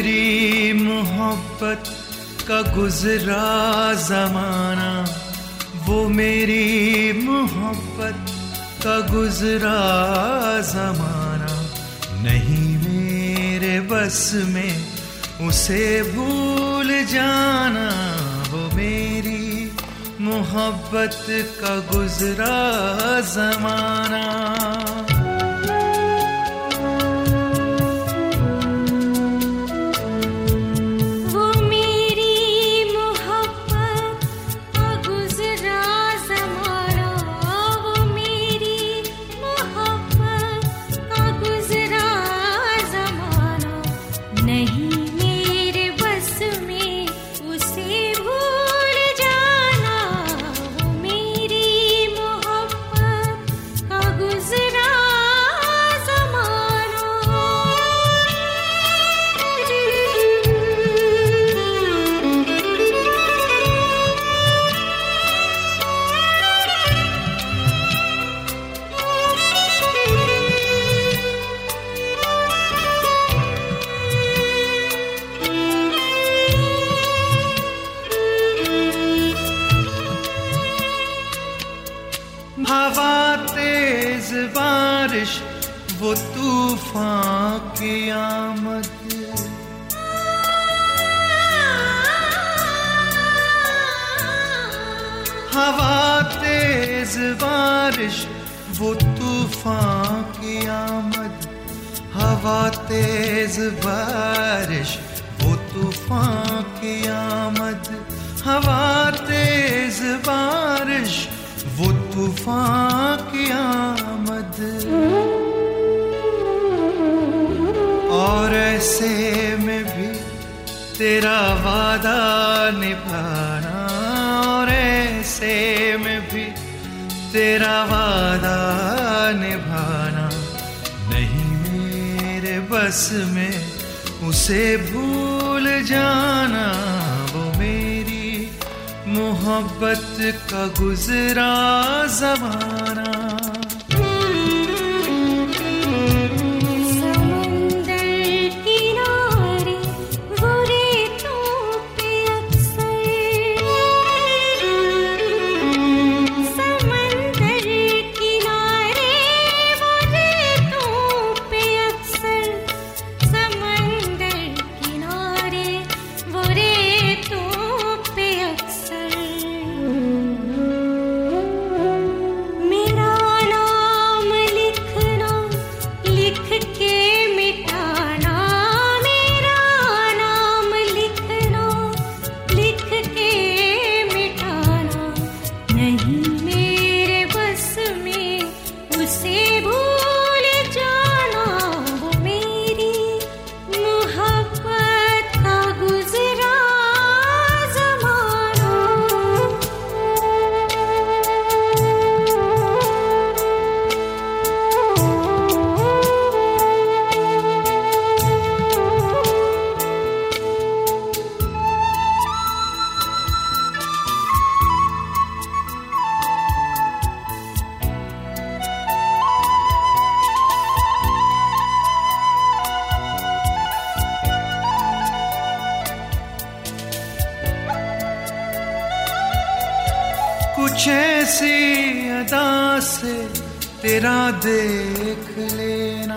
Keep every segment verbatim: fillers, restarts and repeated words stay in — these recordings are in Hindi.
मेरी मोहब्बत का गुजरा जमाना, वो मेरी मोहब्बत का गुजरा जमाना, नहीं मेरे बस में उसे भूल जाना। वो मेरी मोहब्बत का गुजरा जमाना। हवा तेज बारिश वो तूफान की आमद, हवा तेज बारिश वो तूफान की आमद, हवा तेज बारिश वो तूफान की आमद, हवा तेज बारिश वो तूफान की आमद। और ऐसे में भी तेरा वादा निभाना, और ऐसे में भी तेरा वादा निभाना, नहीं मेरे बस में उसे भूल जाना। वो मेरी मोहब्बत का गुजरा ज़माना। कुछ ऐसी अदा से तेरा देख लेना,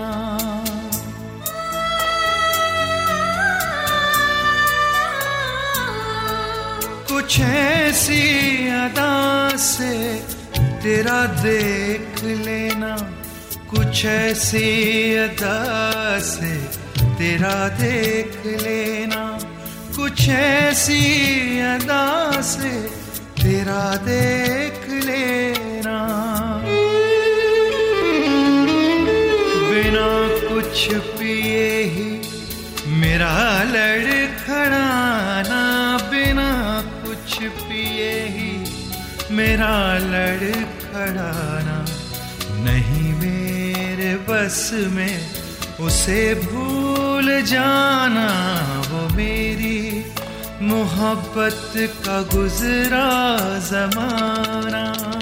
कुछ ऐसी अदा से तेरा देख लेना, कुछ ऐसी अदा से तेरा देख लेना, कुछ ऐसी अदा से तेरा देख लेना। बिना कुछ पिए ही मेरा लड़खड़ाना, बिना कुछ पिए ही मेरा लड़खड़ाना, नहीं मेरे बस में उसे भूल जाना। वो मेरी मोहब्बत का गुजरा ज़माना।